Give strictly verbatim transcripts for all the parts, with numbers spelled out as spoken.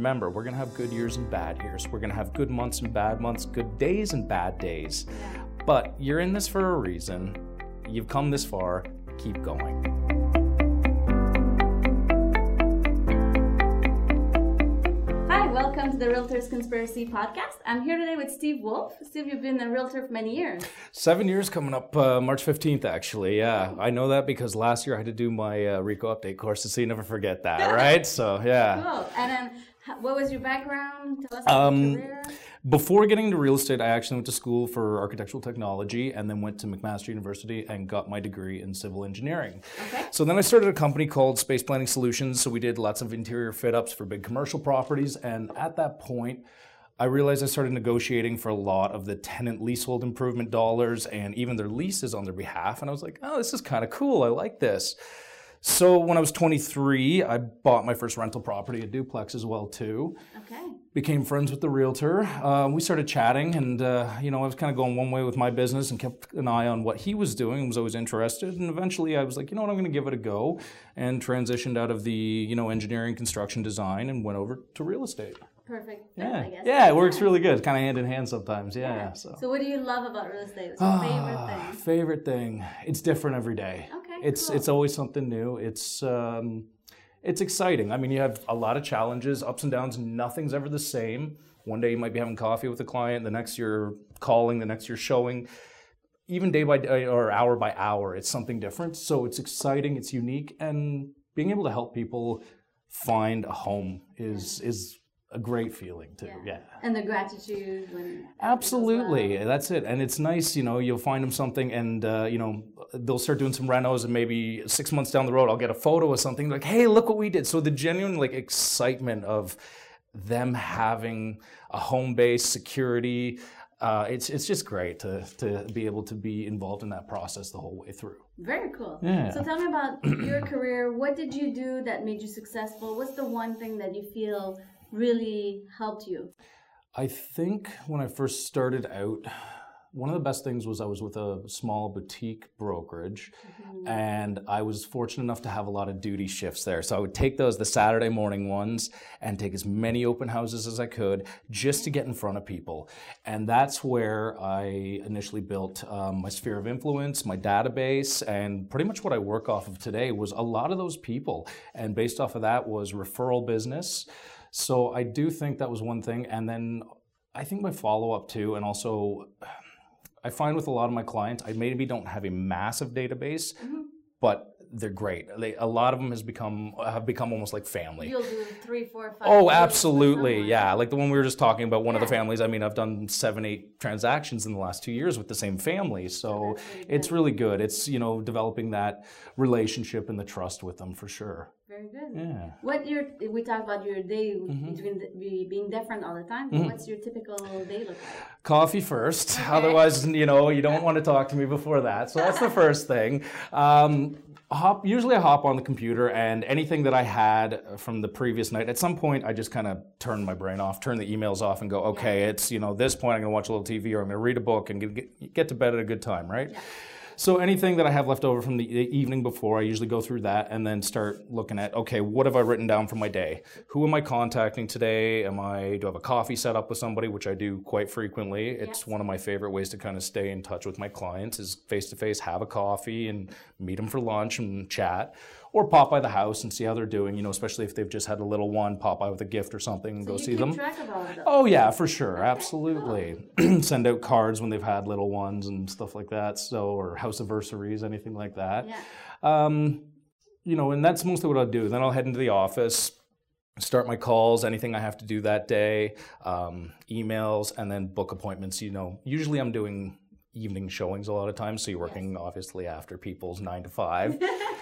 remember, we're gonna have good years and bad years. We're gonna have good months and bad months, good days and bad days. But you're in this for a reason. You've come this far, keep going. Welcome to the Realtors Conspiracy Podcast. I'm here today with Steve Wolf. Steve, you've been a realtor for many years. Seven years coming up, uh, March fifteenth, actually. Yeah, I know that because last year I had to do my uh, RICO update courses, so you never forget that, right? So, yeah. Cool. And then, what was your background? Tell us about um, your career. Before getting into real estate, I actually went to school for architectural technology and then went to McMaster University and got my degree in civil engineering. Okay. So then I started a company called Space Planning Solutions. So we did lots of interior fit-ups for big commercial properties. And at that point, I realized I started negotiating for a lot of the tenant leasehold improvement dollars and even their leases on their behalf. And I was like, oh, this is kind of cool. I like this. So when I was twenty-three, I bought my first rental property, a duplex as well too. Okay. Became friends with the realtor. Uh, we started chatting, and uh, you know, I was kind of going one way with my business and kept an eye on what he was doing and was always interested. And eventually I was like, you know what, I'm going to give it a go, and transitioned out of the, you know, engineering, construction, design, and went over to real estate. Perfect. Yeah, I guess. yeah, it works really good. Kind of hand in hand sometimes. Yeah. Yeah. So. so what do you love about real estate? What's your favorite thing? Favorite thing? It's different every day. Okay. It's cool. it's always something new. It's um, it's exciting. I mean, you have a lot of challenges, ups and downs. Nothing's ever the same. One day you might be having coffee with a client. The next you're calling. The next you're showing. Even day by day or hour by hour, it's something different. So it's exciting. It's unique, and being able to help people find a home is Yeah. is a great feeling too. Yeah. Yeah. And the gratitude when Absolutely, well. that's it. And it's nice, you know, you'll find them something and, uh, you know, they'll start doing some renos and maybe six months down the road, I'll get a photo of something like, hey, look what we did. So the genuine like excitement of them having a home base, security, uh, it's it's just great to, to be able to be involved in that process the whole way through. Very cool. Yeah. So tell me about your career. What did you do that made you successful? What's the one thing that you feel really helped you? I think when I first started out, one of the best things was I was with a small boutique brokerage, mm-hmm. and I was fortunate enough to have a lot of duty shifts there. So I would take those, the Saturday morning ones, and take as many open houses as I could just to get in front of people. And that's where I initially built um, my sphere of influence, my database, and pretty much what I work off of today was a lot of those people. And based off of that was referral business. So I do think that was one thing. And then I think my follow-up too, and also I find with a lot of my clients, I maybe don't have a massive database, mm-hmm. but they're great. They, a lot of them has become have become almost like family. You'll do three, four, five. Oh, absolutely, yeah. Like the one we were just talking about, one yeah. of the families. I mean, I've done seven, eight transactions in the last two years with the same family, so really it's really good. It's, you know, developing that relationship and the trust with them for sure. Very good. Yeah. What your we talk about your day mm-hmm. between the, being different all the time. Mm-hmm. What's your typical day look like? Coffee first. Okay. Otherwise, you know, you don't want to talk to me before that. So that's the first thing. Um, hop. Usually, I hop on the computer and anything that I had from the previous night. At some point, I just kind of turn my brain off, turn the emails off, and go, okay, yeah. it's you know this point I'm going to watch a little T V or I'm going to read a book and get get to bed at a good time, right? Yeah. So anything that I have left over from the evening before, I usually go through that and then start looking at, okay, what have I written down for my day? Who am I contacting today? Am I, do I have a coffee set up with somebody, which I do quite frequently. It's yes. one of my favorite ways to kind of stay in touch with my clients is face-to-face, have a coffee and meet them for lunch and chat. Or pop by the house and see how they're doing, you know, especially if they've just had a little one, pop by with a gift or something and so go you see keep them. Track of all of oh yeah, for sure, okay. absolutely. Cool. Send out cards when they've had little ones and stuff like that, so or house anniversaries, anything like that. Yeah. Um, you know, and that's mostly what I'll do. Then I'll head into the office, start my calls, anything I have to do that day, um, emails, and then book appointments. You know, usually I'm doing evening showings a lot of times, so you're working yes. obviously after people's nine to five.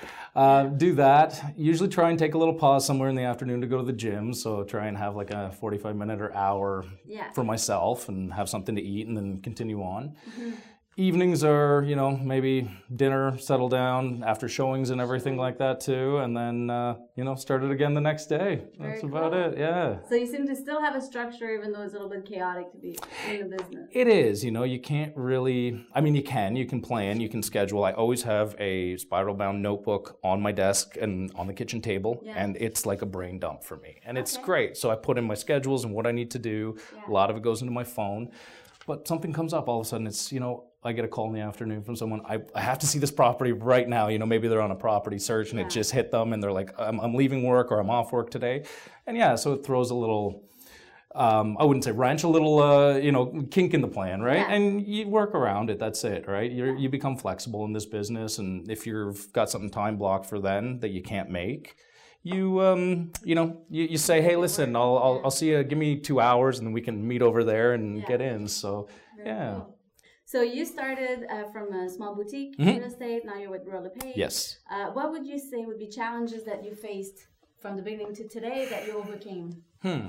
uh, do that. Usually try and take a little pause somewhere in the afternoon to go to the gym, so try and have like a forty-five minute or hour yeah. for myself and have something to eat and then continue on. Mm-hmm. evenings are, you know, maybe dinner, settle down after showings and everything like that too, and then, uh, you know, start it again the next day. That's Very about cool. it, yeah. So you seem to still have a structure, even though it's a little bit chaotic to be in the business. It is, you know, you can't really, I mean, you can, you can plan, you can schedule. I always have a spiral bound notebook on my desk and on the kitchen table, Yeah. and it's like a brain dump for me. And it's Okay. great. So I put in my schedules and what I need to do. Yeah. A lot of it goes into my phone. But something comes up all of a sudden, it's, you know, I get a call in the afternoon from someone, I, I have to see this property right now. You know, maybe they're on a property search and Yeah. it just hit them and they're like, I'm, I'm leaving work or I'm off work today. And yeah, so it throws a little, um, I wouldn't say wrench, a little, uh, you know, kink in the plan, right? Yeah. And you work around it, that's it, right? You're, you become flexible in this business, and if you've got something time blocked for then that you can't make, you um you know you, you say, hey, listen, I'll, I'll I'll see you, give me two hours and then we can meet over there and Yeah. get in. So Very yeah. cool. So you started uh, from a small boutique Mhm. real estate. Now you're with Royal LePage. Yes. Uh, what would you say would be challenges that you faced from the beginning to today that you overcame? Hmm.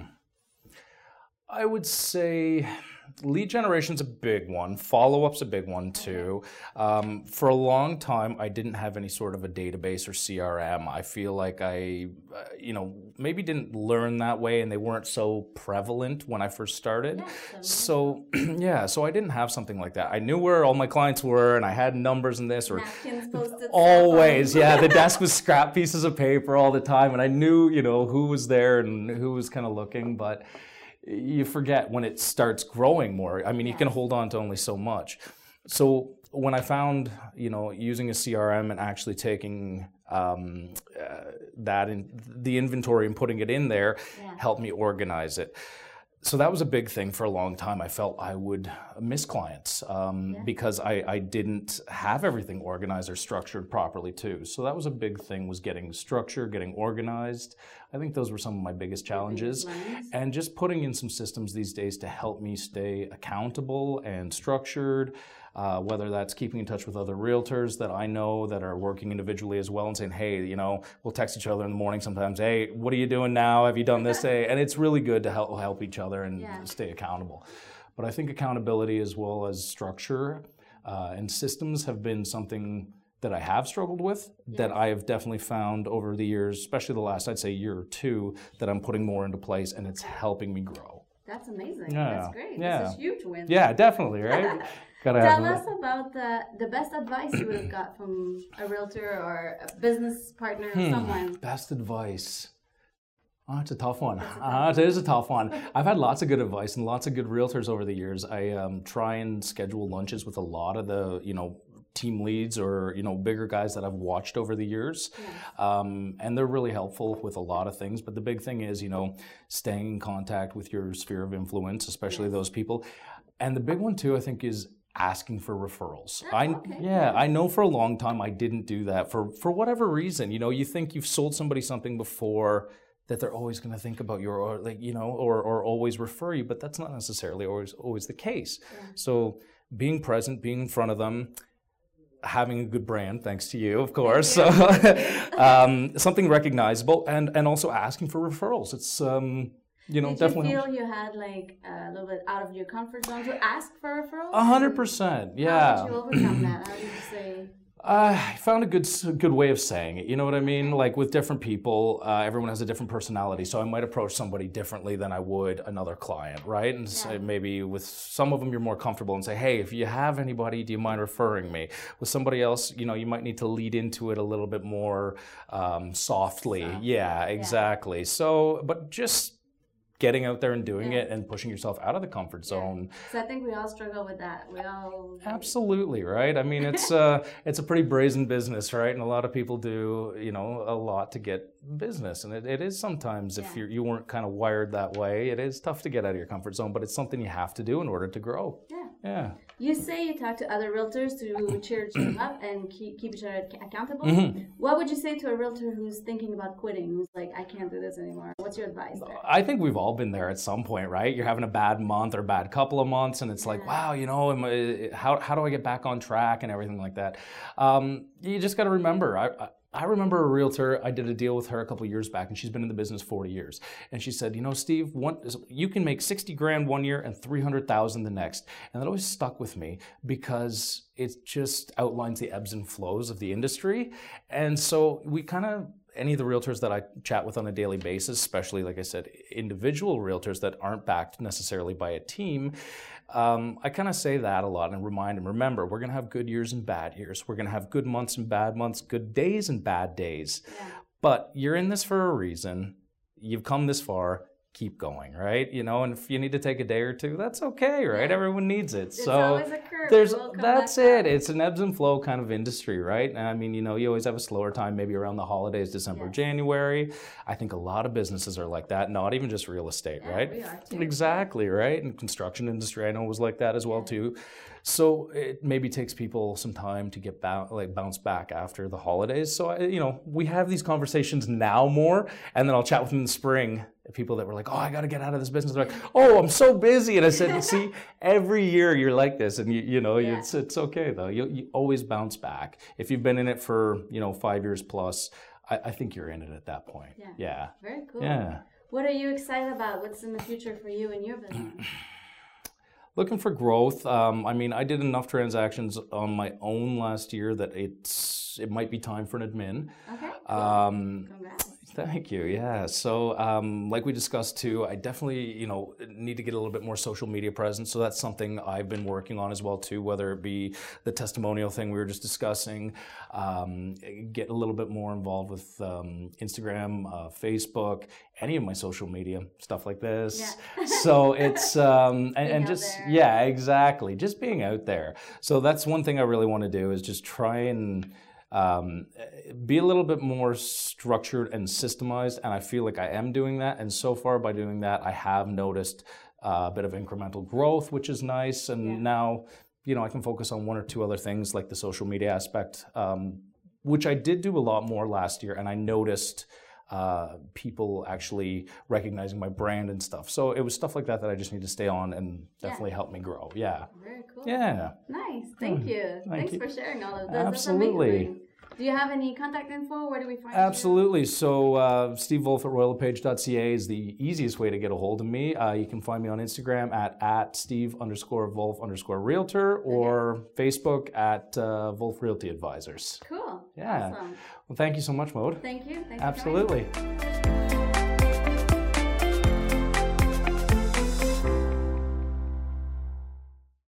I would say lead generation's a big one. Follow-up's a big one too. Um, for a long time, I didn't have any sort of a database or C R M. I feel like I, uh, you know, maybe didn't learn that way, and they weren't so prevalent when I first started. Yeah, So, yeah, so I didn't have something like that. I knew where all my clients were, and I had numbers in this, or Napkins posted. always, yeah. The desk was scrap pieces of paper all the time, and I knew, you know, who was there and who was kind of looking, but you forget when it starts growing more. I mean, you can hold on to only so much. So when I found, you know, using a C R M and actually taking um, uh, that in the inventory and putting it in there, Yeah. helped me organize it. So that was a big thing for a long time. I felt I would miss clients um, Yeah. because I, I didn't have everything organized or structured properly too. So that was a big thing, was getting structure, getting organized. I think those were some of my biggest challenges. Nice. And just putting in some systems these days to help me stay accountable and structured, uh, whether that's keeping in touch with other realtors that I know that are working individually as well and saying, hey, you know, we'll text each other in the morning sometimes, hey, what are you doing now? Have you done this? Hey, and it's really good to help help each other and Yeah. stay accountable. But I think accountability as well as structure uh, and systems have been something that I have struggled with, that Yes. I have definitely found over the years, especially the last, I'd say, year or two, that I'm putting more into place, and it's helping me grow. That's amazing. Yeah. That's great. Yeah. This is huge win. Yeah, definitely, right? Gotta Tell have us about the, the best advice you would have got from a realtor or a business partner or Hmm, someone. best advice. Oh, it's a tough one. That's a tough Uh, it is a tough one. I've had lots of good advice and lots of good realtors over the years. I um, try and schedule lunches with a lot of the, you know, team leads or, you know, bigger guys that I've watched over the years. Um, and they're really helpful with a lot of things. But the big thing is, you know, staying in contact with your sphere of influence, especially Yes. those people. And the big one too, I think, is asking for referrals. I okay. yeah, I know for a long time I didn't do that for for whatever reason. You know, you think you've sold somebody something before, that they're always going to think about you, or like, you know, or or always refer you, but that's not necessarily always always the case. Yeah. So being present, being in front of them, having a good brand, thanks to you, of course, so, um, something recognizable, and and also asking for referrals. It's um, you know, Did definitely you feel you had like a little bit out of your comfort zone to ask for referrals? a hundred percent, How yeah. did you overcome that? How did you say? Uh, I found a good s- good way of saying it. You know what I mean? Like with different people, uh, everyone has a different personality. So I might approach somebody differently than I would another client, right? And say Yeah. maybe with some of them, you're more comfortable and say, hey, if you have anybody, do you mind referring me? With somebody else, you know, you might need to lead into it a little bit more um, softly. Soft. Yeah, exactly. So, but just getting out there and doing Yeah. it and pushing yourself out of the comfort zone. So I think we all struggle with that. We all Absolutely, right? I mean, it's uh, it's a pretty brazen business, right? And a lot of people do, you know, a lot to get business. And it, it is sometimes, if Yeah. you're, you weren't kind of wired that way, it is tough to get out of your comfort zone, but it's something you have to do in order to grow. Yeah. Yeah. You say you talk to other realtors to cheer each other up and keep, keep each other ac- accountable. Mhm. What would you say to a realtor who's thinking about quitting, who's like, I can't do this anymore? What's your advice there? I think we've all been there at some point, right? You're having a bad month or a bad couple of months, and it's like, Yeah. wow, you know, am I, how, how do I get back on track and everything like that? Um, you just got to remember, I, I I remember a realtor, I did a deal with her a couple of years back, and she's been in the business forty years. And she said, you know, Steve, one, you can make sixty grand one year and three hundred thousand the next. And that always stuck with me because it just outlines the ebbs and flows of the industry. And so we kind of, any of the realtors that I chat with on a daily basis, especially, like I said, individual realtors that aren't backed necessarily by a team, um, I kind of say that a lot and remind them, remember, we're going to have good years and bad years. We're going to have good months and bad months, good days and bad days. Yeah. But you're in this for a reason. You've come this far. Keep going, right? You know, and if you need to take a day or two, that's okay, right? Yeah. Everyone needs it. There's so always a curve. There's that's it. It's an ebbs and flow kind of industry, right? And I mean, you know, you always have a slower time, maybe around the holidays, December, yes. January. I think a lot of businesses are like that. Not even just real estate, yeah, right? We are too. Exactly, right? And construction industry, I know, was like that as well yeah. too. So it maybe takes people some time to get ba- like bounce back after the holidays. So I, you know, we have these conversations now more, and then I'll chat with them in the spring. People that were like, oh, I got to get out of this business. They're like, oh, I'm so busy. And I said, see, every year you're like this, and you, you know, yeah. it's it's okay though. You you always bounce back. If you've been in it for, you know, five years plus, I, I think you're in it at that point. Yeah. yeah. Very cool. Yeah. What are you excited about? What's in the future for you and your business? Looking for growth. Um, I mean, I did enough transactions on my own last year that it's it might be time for an admin. Okay. Cool. Um, Congrats. Thank you. Yeah. So, um, like we discussed too, I definitely, you know, need to get a little bit more social media presence. So that's something I've been working on as well too, whether it be the testimonial thing we were just discussing, um, get a little bit more involved with um, Instagram, uh, Facebook, any of my social media, stuff like this. Yeah. So it's, um, and, and just, there. yeah, exactly. Just being out there. So that's one thing I really want to do is just try and Um, be a little bit more structured and systemized, and I feel like I am doing that. And so far, by doing that, I have noticed uh, a bit of incremental growth, which is nice. And yeah. now, you know, I can focus on one or two other things like the social media aspect, um, which I did do a lot more last year, and I noticed uh, people actually recognizing my brand and stuff. So it was stuff like that that I just need to stay on and definitely yeah. help me grow. Yeah. Very cool. Yeah. Nice. Thank you. Thank Thanks you. for sharing all of this. Absolutely. Do you have any contact info? Where do we find Absolutely. you? So uh, Steve Wolf at royal lepage dot c a is the easiest way to get a hold of me. Uh, you can find me on Instagram at, at Steve underscore Wolf underscore Realtor or okay. Facebook at uh, Wolf Realty Advisors. Cool. Yeah. Awesome. Well, thank you so much, Maude. Thank you. Thanks Absolutely. For coming.